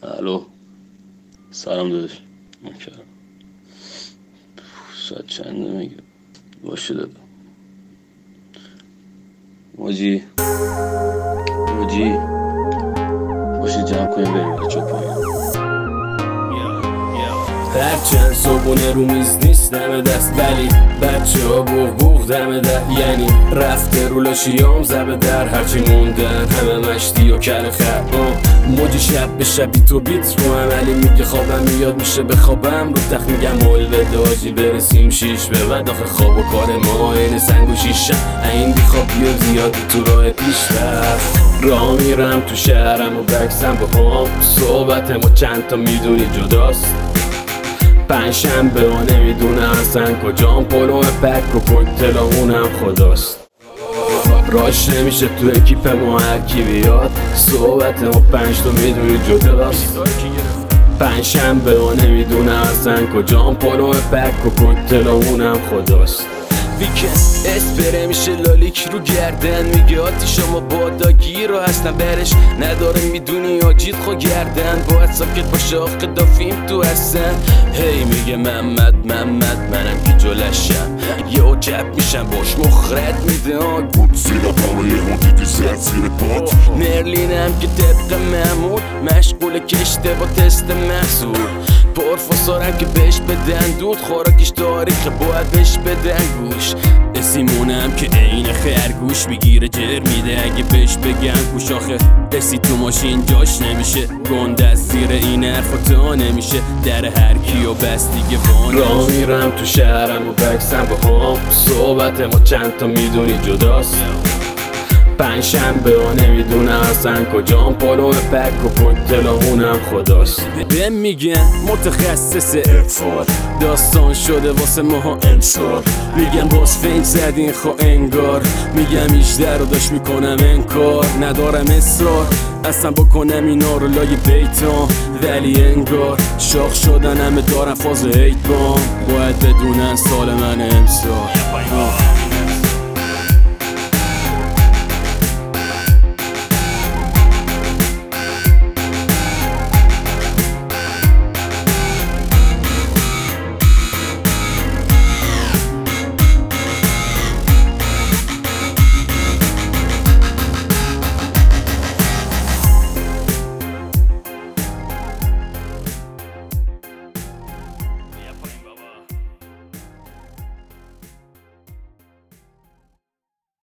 الو، سلام داداش. نکردم. ساعت چنده میگه؟ باشه دادا. موجی باشه، جمع کنیم بریم بچه پایین. هرچند صبحونه رو میز نیست دم دست، ولی بچه ها بوغ دم ده، یعنی رفته رو لاشیام زبه در، هرچی موندن همه مشتی و کل خر. موجی شب به شبی تو بیت رو عملی میگه خوابم میاد میشه بخوابم رو تخت، میگم ولده آجی برسیم شیش به بعد، آخه خواب و کار ما این سنگ و شیشم این بی خوابی و زیادی تو راه پیشرفت. راه میرم تو شهرم و بکسم با هم، صحبت ما چند تا میدونی جداست. پنجشنبه ها نمیدونه اصلا کجام، پلو پک و کوکتلامونم خداست. راش نمیشه تو اکیپ ما هرکی بیاد، صحبت ما 5 تا میدونی جداست. پنجشنبه ها نمیدونه اصلا کجام، پلو پک و کوکتلامونم خداست. ویکند اسپره میشه لالیک رو گردن، میگه آتی شما باداگی رو هستن برش نداره، میدونی آجید خو گردن باید ساکت باشه آخه دافیم تو هستن. هی میگه محمد منم که جلشم یه عجب میشم باش مخرد میده بود زیر پامه یه هوندیدی زد زیر پات. مرلینم که طبق معمول مشغول کشته با تست محصول، پرفسارم که بهش بدن دود، خوراکش تاریخ باید بهش بدن گوش. اسیمونم که عین خرگوش میگیره جر میده اگه بهش بگم گوش، آخه اسی تو ماشین جاش نمیشه، گنده از زیر این حرفا تا نمیشه، در هر کیو بس دیگه وانه. راه میرم تو شهرم و بکسم با هم، صحبت ما چند تا میدونی جداست. پنجشنبه ها نمیدونه اصلا کجام، پلو پک و کوکتلامونم خداست. بهم میگن متخصص افاد، داستان شده واسه ماها امسال، میگم باز فین زدین خو انگار، میگم 18 رو داشت میکنم انکار، ندارم اصرار اصلا بکنم اینا رو لای بیتام، ولی انگار شاخ شدن همه دارم فاز 8 بام، باید بدونن سال من امسال.